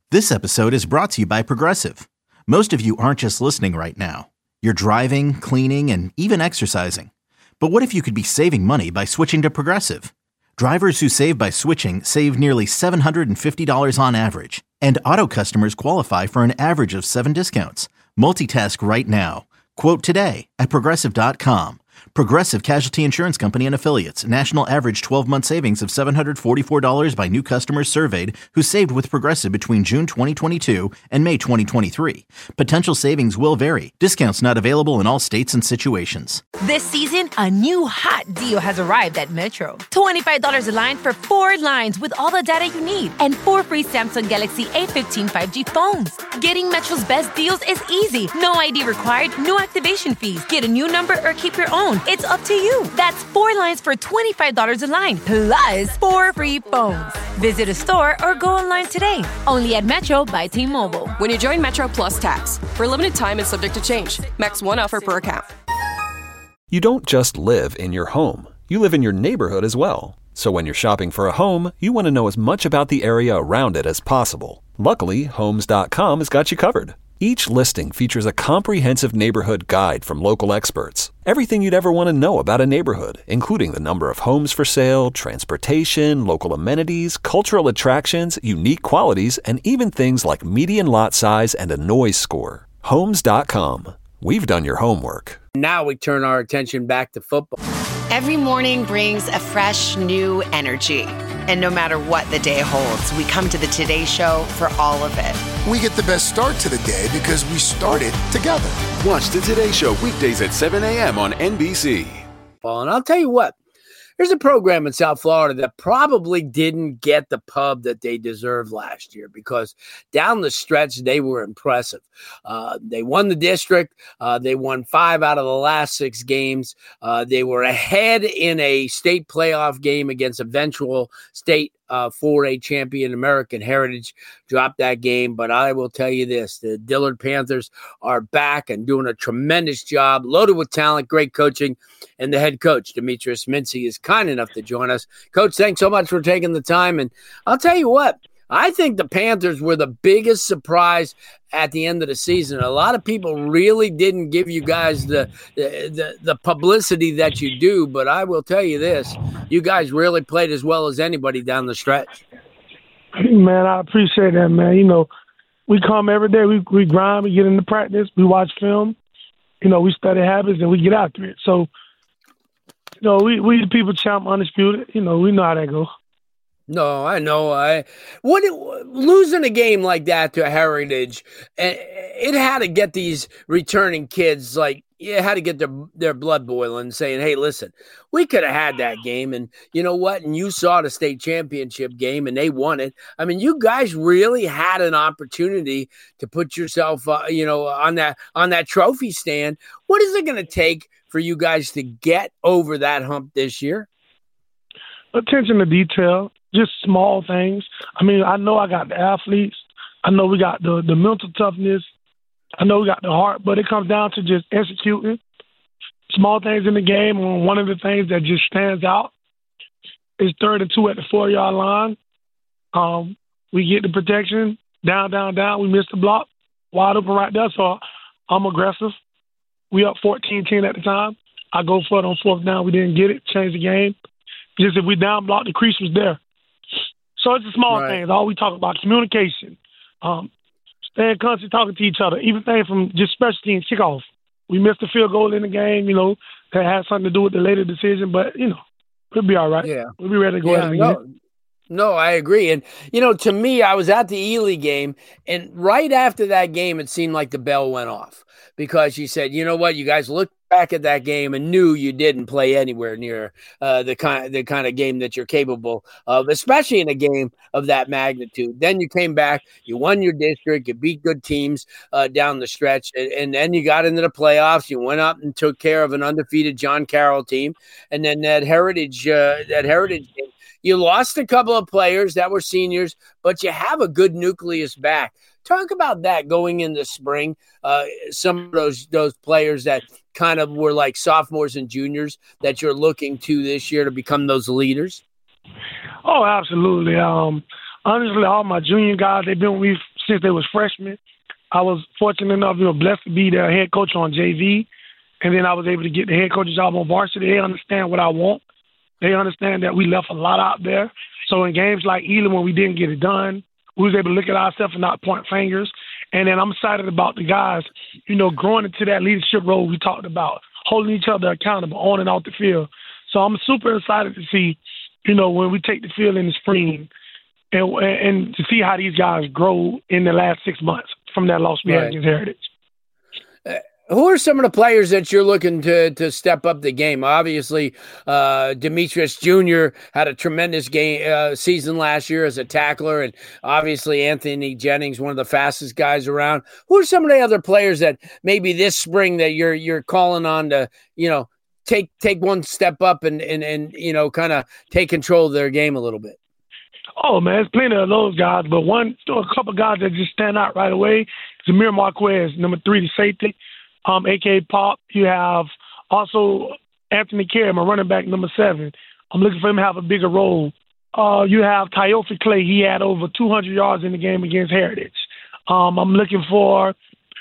This episode is brought to you by Progressive. Most of you aren't just listening right now. You're driving, cleaning, and even exercising. But what if you could be saving money by switching to Progressive? Drivers who save by switching save nearly $750 on average. And auto customers qualify for an average of 7 discounts. Multitask right now. Quote today at Progressive.com. Progressive Casualty Insurance Company and Affiliates. National average 12-month savings of $744 by new customers surveyed who saved with Progressive between June 2022 and May 2023. Potential savings will vary. Discounts not available in all states and situations. This season, a new hot deal has arrived at Metro. $25 a line for 4 lines with all the data you need and 4 free Samsung Galaxy A15 5G phones. Getting Metro's best deals is easy. No ID required, no activation fees. Get a new number or keep your own. It's up to you. That's 4 lines for $25 a line, plus 4 free phones. Visit a store or go online today. Only at Metro by T-Mobile. When you join Metro Plus Tax, for a limited time and subject to change. Max 1 offer per account. You don't just live in your home. You live in your neighborhood as well. So when you're shopping for a home, you want to know as much about the area around it as possible. Luckily, Homes.com has got you covered. Each listing features a comprehensive neighborhood guide from local experts. Everything you'd ever want to know about a neighborhood, including the number of homes for sale, transportation, local amenities, cultural attractions, unique qualities, and even things like median lot size and a noise score. Homes.com. We've done your homework. Now we turn our attention back to football. Every morning brings a fresh, new energy. And no matter what the day holds, we come to the Today Show for all of it. We get the best start to the day because we started together. Watch the Today Show weekdays at 7 a.m. on NBC. And I'll tell you what, there's a program in South Florida that probably didn't get the pub that they deserved last year because down the stretch, they were impressive. They won the district. They won 5 out of the last 6 games. They were ahead in a state playoff game against eventual state 4A champion American Heritage. Dropped that game, but I will tell you this, the Dillard Panthers are back and doing a tremendous job, loaded with talent, great coaching, and the head coach, Demetrius Mincy, is kind enough to join us. Coach, thanks so much for taking the time, and I'll tell you what, I think the Panthers were the biggest surprise at the end of the season. A lot of people really didn't give you guys the publicity that you do, but I will tell you this, you guys really played as well as anybody down the stretch. Man, I appreciate that, man. You know, we come every day, we grind, we get into practice, we watch film, you know, we study habits, and we get after it. So, you know, we the people champ undisputed. You know, we know how that goes. No, I know. Losing a game like that to Heritage, it had to get these returning kids, like, it had to get their blood boiling, saying, hey, listen, we could have had that game. And you know what? And you saw the state championship game, and they won it. I mean, you guys really had an opportunity to put yourself, on that trophy stand. What is it going to take for you guys to get over that hump this year? Attention to detail. Just small things. I mean, I know I got the athletes. I know we got the mental toughness. I know we got the heart, but it comes down to just executing small things in the game. And one of the things that just stands out is 3rd and 2 at the 4-yard line. We get the protection, down. We miss the block, wide open right there. So I'm aggressive. We up 14-10 at the time. I go for it on 4th down. We didn't get it, change the game. Just if we down block, the crease was there. So it's the small things. All we talk about, communication, staying constantly talking to each other, even things from just special teams, kickoff. We missed a field goal in the game, you know, that had something to do with the later decision, but, you know, we'll be all right. Yeah. We'll be ready to go ahead again. No, I agree. And, you know, to me, I was at the Ely game, and right after that game, it seemed like the bell went off because you said, you know what, you guys looked back at that game and knew you didn't play anywhere near the kind of game that you're capable of, especially in a game of that magnitude. Then you came back, you won your district, you beat good teams down the stretch, and then you got into the playoffs. You went up and took care of an undefeated John Carroll team, and then that Heritage game. You lost a couple of players that were seniors, but you have a good nucleus back. Talk about that going into spring. Some of those players that kind of were like sophomores and juniors that you're looking to this year to become those leaders. Oh, absolutely. Honestly, all my junior guys, they've been with me since they was freshmen. I was fortunate enough, blessed to be their head coach on JV, and then I was able to get the head coach's job on varsity. They understand what I want. They understand that we left a lot out there. So in games like Elam, when we didn't get it done, we was able to look at ourselves and not point fingers. And then I'm excited about the guys, growing into that leadership role we talked about, holding each other accountable on and off the field. So I'm super excited to see, when we take the field in the spring and to see how these guys grow in the last 6 months from that loss we had against Heritage. Who are some of the players that you're looking to step up the game? Obviously, Demetrius Jr. had a tremendous season last year as a tackler, and obviously Anthony Jennings, one of the fastest guys around. Who are some of the other players that maybe this spring that you're calling on to, take one step up and kind of take control of their game a little bit? Oh, man, there's plenty of those guys, but a couple guys that just stand out right away. Zamir Marquez, number 3, the safety. A.K. Pop. You have also Anthony Carey, my running back, number 7. I'm looking for him to have a bigger role. You have Tyofi Clay. He had over 200 yards in the game against Heritage. I'm looking for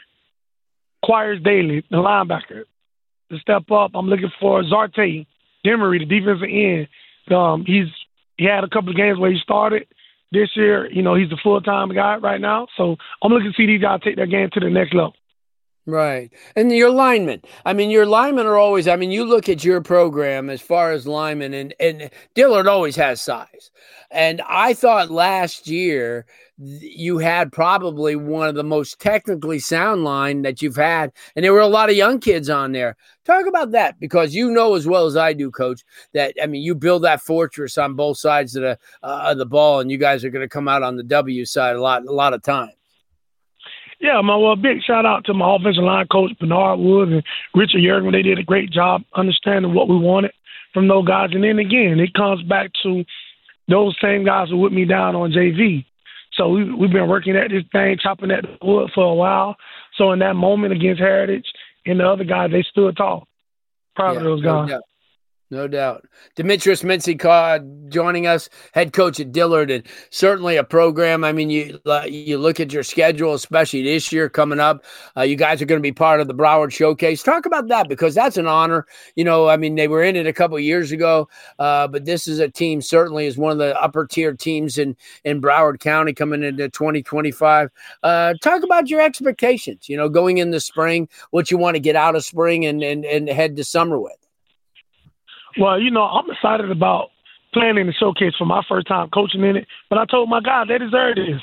Quires Daly, the linebacker, to step up. I'm looking for Zarte Demery, the defensive end. He had a couple of games where he started. This year, he's the full-time guy right now. So I'm looking to see these guys take their game to the next level. Right. And your linemen. Your linemen are always, you look at your program as far as linemen, and Dillard always has size. And I thought last year you had probably one of the most technically sound line that you've had, and there were a lot of young kids on there. Talk about that, because as well as I do, Coach, that, you build that fortress on both sides of the ball, and you guys are going to come out on the W side a lot of times. Yeah, big shout out to my offensive line coach, Bernard Woods and Richard Yergin. They did a great job understanding what we wanted from those guys. And then again, it comes back to those same guys who with me down on JV. So we've been working at this thing, chopping at the wood for a while. So in that moment against Heritage and the other guys, they stood tall. Proud of those guys. No doubt. Demetrius Mincy joining us, head coach at Dillard, and certainly a program. You look at your schedule, especially this year coming up. You guys are going to be part of the Broward Showcase. Talk about that, because that's an honor. They were in it a couple of years ago, but this is a team certainly is one of the upper tier teams in Broward County coming into 2025. Talk about your expectations, going in the spring, what you want to get out of spring and head to summer with. Well, I'm excited about playing in the showcase for my first time coaching in it. But I told my guys they deserve this.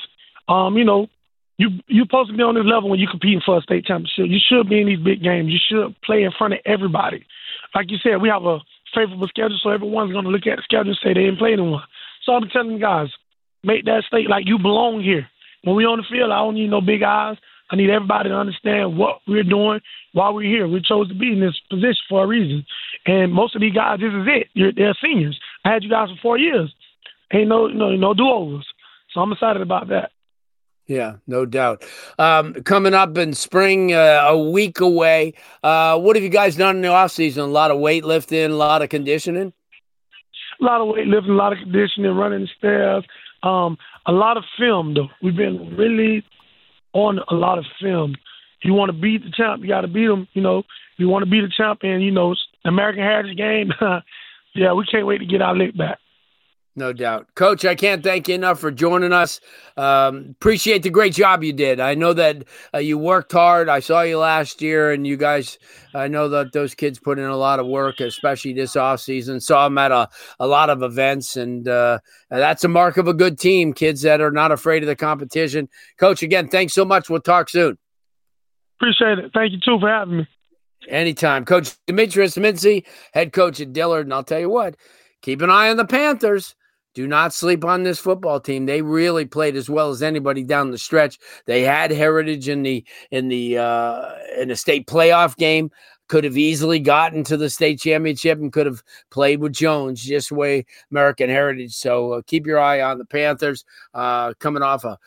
You're supposed to be on this level when you're competing for a state championship. You should be in these big games. You should play in front of everybody. Like you said, we have a favorable schedule, so everyone's going to look at the schedule and say they didn't play anyone. So I'm telling you guys, make that state like you belong here. When we're on the field, I don't need no big eyes. I need everybody to understand what we're doing, why we're here. We chose to be in this position for a reason. And most of these guys, this is it. They're seniors. I had you guys for 4 years. Ain't no do-overs. So I'm excited about that. Yeah, no doubt. Coming up in spring, a week away. What have you guys done in the offseason? A lot of weightlifting, a lot of conditioning? A lot of weightlifting, a lot of conditioning, running the stairs. A lot of film, though. We've been really on a lot of film. If you want to beat the champ, you got to beat them. If you want to beat the champ and, the American Heritage game, yeah, we can't wait to get our lick back. No doubt. Coach, I can't thank you enough for joining us. Appreciate the great job you did. I know that you worked hard. I saw you last year, and you guys, I know that those kids put in a lot of work, especially this offseason. Saw them at a lot of events, and that's a mark of a good team, kids that are not afraid of the competition. Coach, again, thanks so much. We'll talk soon. Appreciate it. Thank you, too, for having me. Anytime. Coach Demetrius Mincy, head coach at Dillard, and I'll tell you what, keep an eye on the Panthers. Do not sleep on this football team. They really played as well as anybody down the stretch. They had Heritage in the state playoff game. Could have easily gotten to the state championship and could have played with Jones, just the way American Heritage. So keep your eye on the Panthers coming off a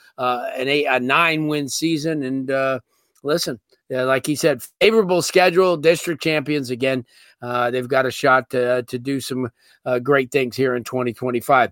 9-win season. And listen, like he said, favorable schedule, district champions again. They've got a shot to do some great things here in 2025.